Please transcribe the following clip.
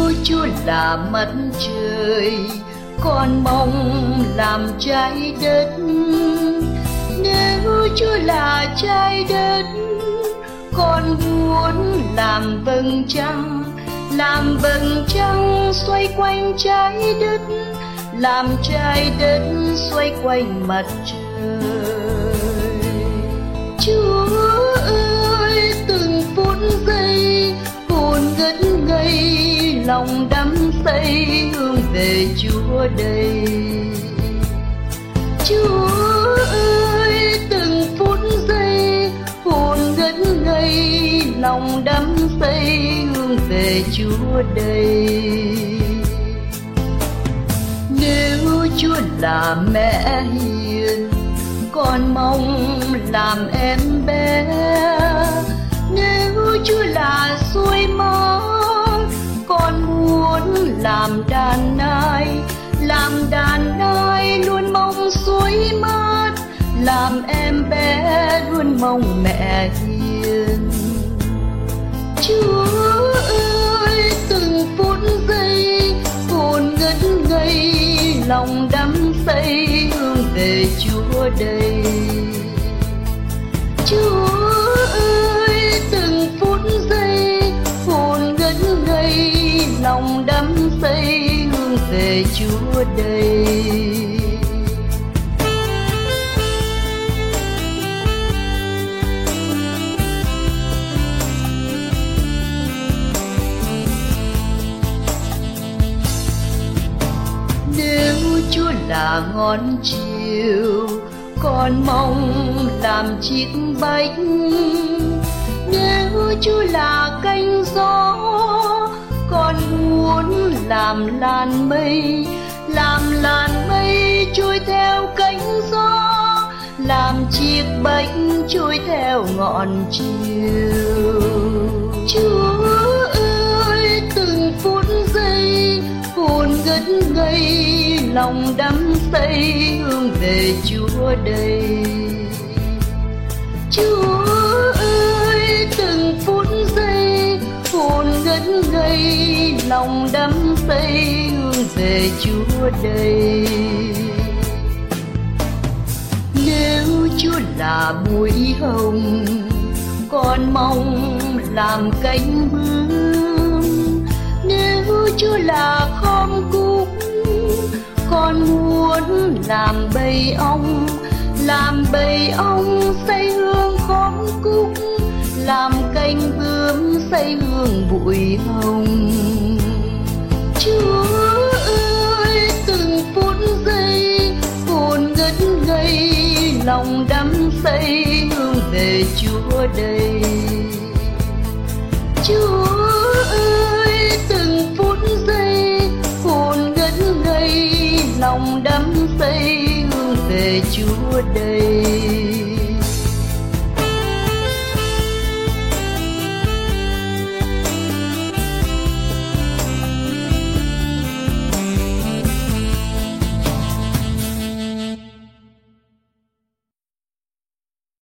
Chúa là mặt trời, con mong làm trái đất. Nếu Chúa là trái đất, con muốn làm vầng trăng, làm vầng trăng xoay quanh trái đất, làm trái đất xoay quanh mặt trời. Chúa ơi, từng phút giây hồn ngất ngây, lòng đắm say hướng về Chúa đây. Chúa ơi, từng phút giây hồn ngất ngây, lòng đắm say hướng về Chúa đây. Nếu Chúa là mẹ hiền, con mong làm em bé. Nếu Chúa là suối mát, con muốn làm đàn nai, làm đàn nai luôn mong suối mát, làm em bé luôn mong mẹ hiền. Chúa ơi, từng phút giây hồn ngất ngây, lòng đắm say hướng về Chúa đây. Chúa ơi, từng phút giây hồn ngất ngây, lòng đắm say hướng về Chúa đây. Nếu Chúa là ngọn chiều, con mong làm chiếc bánh. Nếu Chúa là cánh gió, con muốn làm làn mây, làm làn mây trôi theo cánh gió, làm chiếc bánh trôi theo ngọn chiều. Chúa ơi, từng phút giây hồn ngất ngây, lòng đắm say hướng về Chúa đây. Chúa ơi, từng phút giây hồn ngất ngây, lòng đắm say hướng về Chúa đây. Nếu Chúa là bụi hồng, con mong làm cánh bướm. Nếu Chúa là khóm cúc, con muốn làm bầy ong, làm bầy ong say hương khóm cúc, làm cánh bướm say hương bụi hồng. Chúa ơi, từng phút giây hồn ngất ngây, lòng đắm say hướng về Chúa đây. Chúa ơi, từng phút giây hồn ngất ngây, lòng đắm say hướng về Chúa đây.